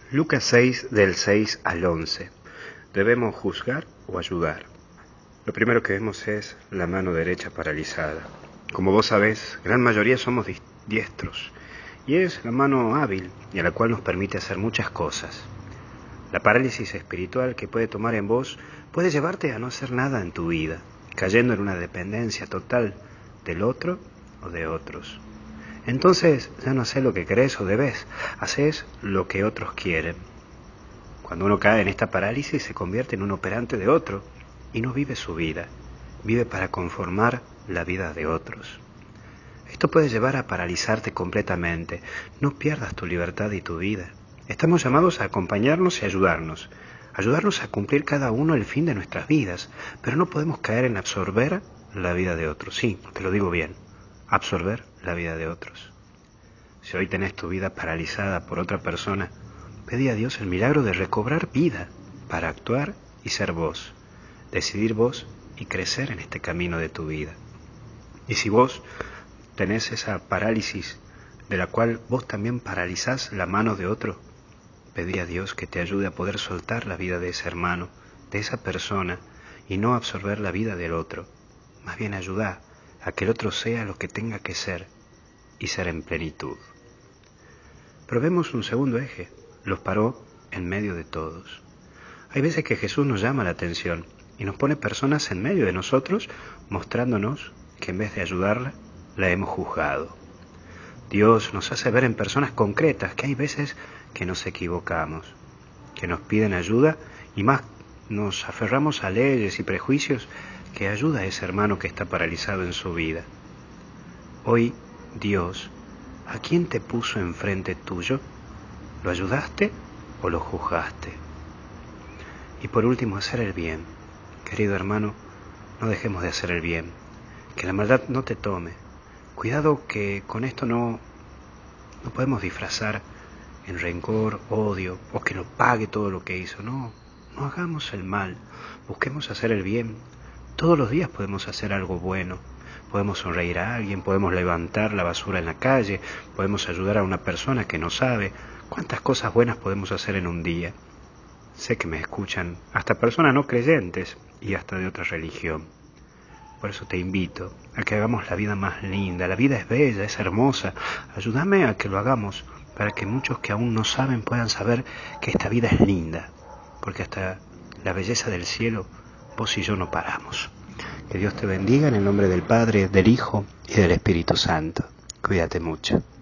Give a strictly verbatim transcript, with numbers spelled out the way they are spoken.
Lucas seis, del seis al once. ¿Debemos juzgar o ayudar? Lo primero que vemos es la mano derecha paralizada. Como vos sabés, gran mayoría somos diestros, y es la mano hábil y a la cual nos permite hacer muchas cosas. La parálisis espiritual que puede tomar en vos puede llevarte a no hacer nada en tu vida, cayendo en una dependencia total del otro o de otros. Entonces ya no haces lo que querés o debes, haces lo que otros quieren. Cuando uno cae en esta parálisis se convierte en un operante de otro y no vive su vida, vive para conformar la vida de otros. Esto puede llevar a paralizarte completamente. No pierdas tu libertad y tu vida. Estamos llamados a acompañarnos y ayudarnos, ayudarnos a cumplir cada uno el fin de nuestras vidas, pero no podemos caer en absorber la vida de otros. Sí, te lo digo bien. Absorber la vida de otros. Si hoy tenés tu vida paralizada por otra persona, pedí a Dios el milagro de recobrar vida para actuar y ser vos, decidir vos y crecer en este camino de tu vida. Y si vos tenés esa parálisis de la cual vos también paralizás la mano de otro, pedí a Dios que te ayude a poder soltar la vida de ese hermano, de esa persona, y no absorber la vida del otro. Más bien ayudá a que el otro sea lo que tenga que ser y ser en plenitud. Pero vemos un segundo eje, los paró en medio de todos. Hay veces que Jesús nos llama la atención y nos pone personas en medio de nosotros, mostrándonos que en vez de ayudarla, la hemos juzgado. Dios nos hace ver en personas concretas que hay veces que nos equivocamos, que nos piden ayuda y más nos aferramos a leyes y prejuicios que ayuda a ese hermano que está paralizado en su vida. Hoy, Dios, ¿a quién te puso enfrente tuyo? ¿Lo ayudaste o lo juzgaste? Y por último, hacer el bien. Querido hermano, no dejemos de hacer el bien. Que la maldad no te tome. Cuidado que con esto no, no podemos disfrazar en rencor, odio, o que nos pague todo lo que hizo. No, no hagamos el mal. Busquemos hacer el bien. Todos los días podemos hacer algo bueno. Podemos sonreír a alguien, podemos levantar la basura en la calle, podemos ayudar a una persona que no sabe. ¿Cuántas cosas buenas podemos hacer en un día? Sé que me escuchan hasta personas no creyentes y hasta de otra religión. Por eso te invito a que hagamos la vida más linda. La vida es bella, es hermosa. Ayúdame a que lo hagamos para que muchos que aún no saben puedan saber que esta vida es linda. Porque hasta la belleza del cielo, vos y yo no paramos. Que Dios te bendiga en el nombre del Padre, del Hijo y del Espíritu Santo. Cuídate mucho.